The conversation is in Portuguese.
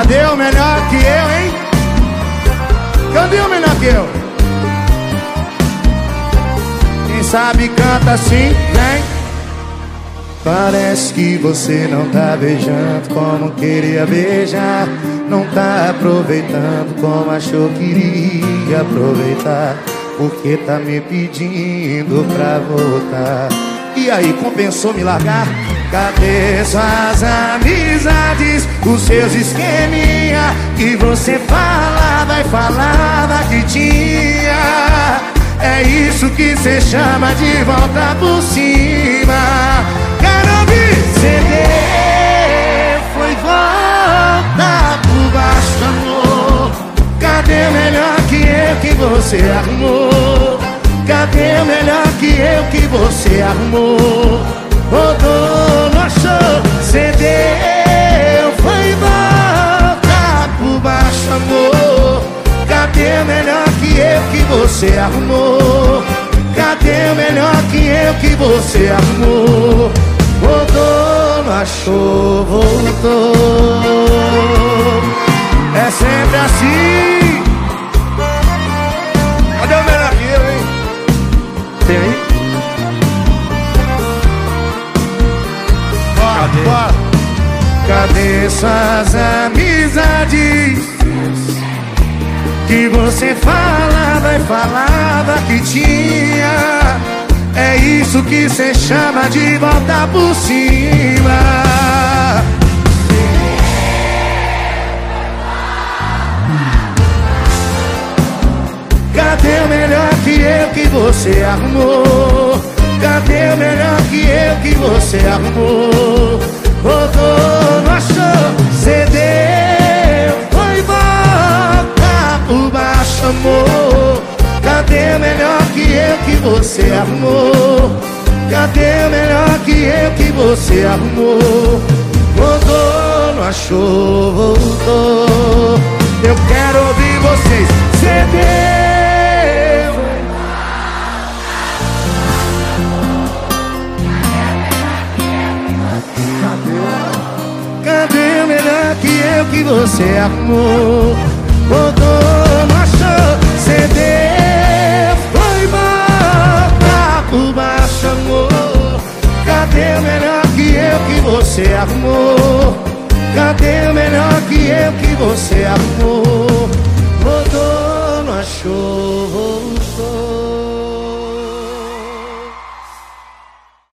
Cadê o melhor que eu, hein? Cadê o melhor que eu? Quem sabe canta assim, vem. Parece que você não tá beijando como queria beijar. Não tá aproveitando como achou que iria aproveitar. Porque tá me pedindo pra voltar. E aí, compensou me largar? Cadê suas amizades, os seus esqueminha que você falava e falava que tinha? É isso que cê chama de volta por cima. Quero ouvir! CD foi volta por baixo, amor. Cadê o melhor que você arrumou? Cadê o melhor que você arrumou? Rodou, não achou, cedeu, foi volta por baixo, amor. Cadê o melhor que você arrumou? Cadê o melhor que você arrumou? Rodou, não achou, voltou. É sempre assim. Cadê o melhor que eu, hein? Tem aí? Cadê suas amizades que você falava e falava que tinha? É isso que cê chama de volta por cima. Cadê o melhor que você arrumou? Cadê o melhor que você arrumou? Rodou, não achou, cedeu, foi volta por baixo, amor. Cadê o melhor que você arrumou? Cadê o melhor que você arrumou? Rodou, não achou, voltou. Eu quero ouvir vocês. Cedeu. Cadê o melhor que você arrumou? Rodou, não achou, cedeu, foi volta por baixo, amor. Cadê o melhor que você arrumou? Cadê o melhor que você arrumou?